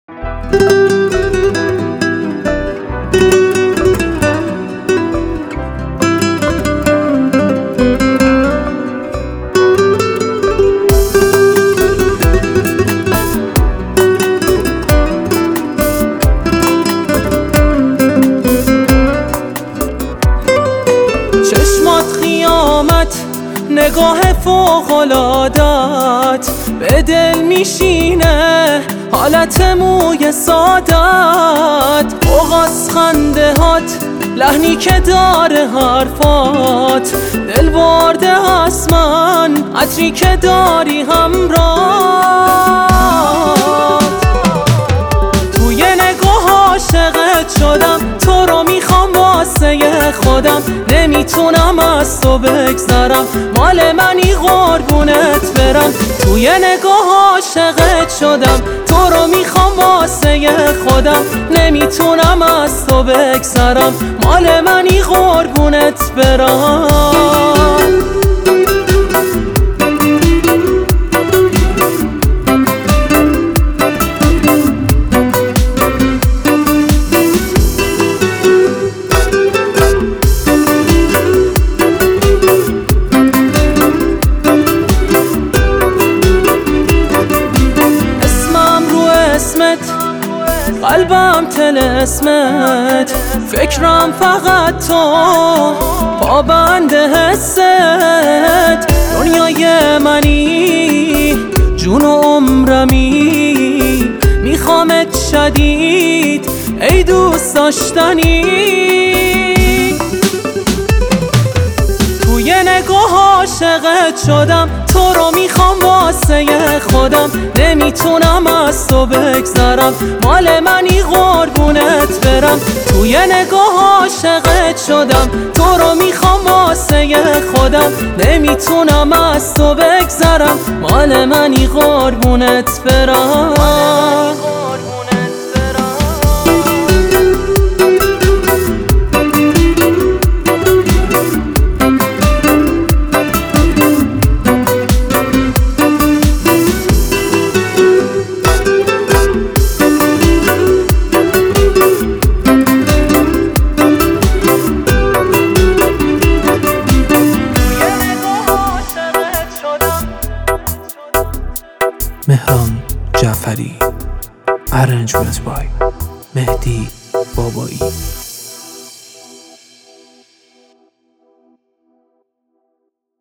چشمات خیامت، نگاه فوق‌العادت به دل میشینه، حالت موی سادت، اوغاز خنده هات، لحنی که داره حرفات، دل برده هست من، عطری که داری همراه. توی نگاه عاشقت شدم، تو رو میخوام واسه خودم، نمیتونم از تو بگذرم، مال منی قربونت برم. توی نگاه عاشقت شدم، تو رو میخوام واسه خودم، نمیتونم از تو بگذرم، مال منی قربونت برم. قلبم طلسمت، فکرم فقط تو، پابند حست، دنیای منی، جون و عمرمی، میخوامت شدید ای دوست داشتنی. توی نگاه عاشقت شدم، تو رو میخوام واسه خودم، نمیتونم از تو بگذرم، مال منی قربونت برم. توی نگاه عاشقت شدم، تو رو میخوام واسه خودم، نمیتونم از تو بگذرم، مال منی قربونت برم. مهران جعفری. Arrangement by مهدی بابایی.